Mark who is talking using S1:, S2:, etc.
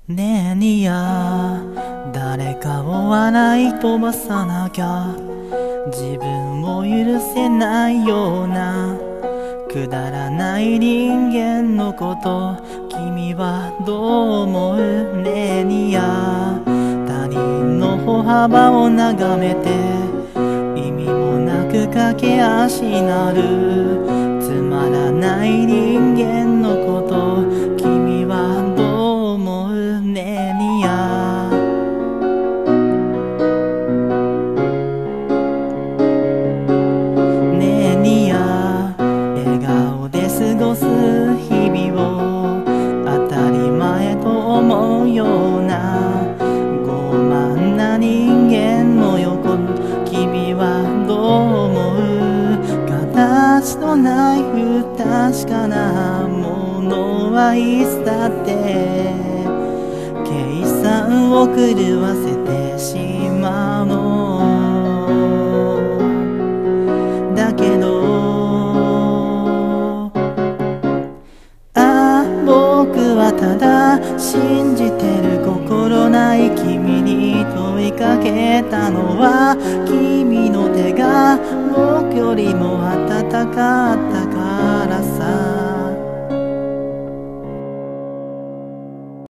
S1: ねえにや、誰かを笑い飛ばさなきゃ自分を許せないようなくだらない人間のこと君はどう思う？ねえにや、他人の歩幅を眺めて意味もなく駆け足なるつまらない人間のこと君はどう思う？ねえにや、ねえにや、笑顔で過ごす日々を当たり前と思うような傲慢な人間の横君はどう思う？形のない不確かなものは一つだって計算を狂わせてしまうのだけど、僕はただ信じてる心ない君に問いかけたのは君の手が僕よりも温かったか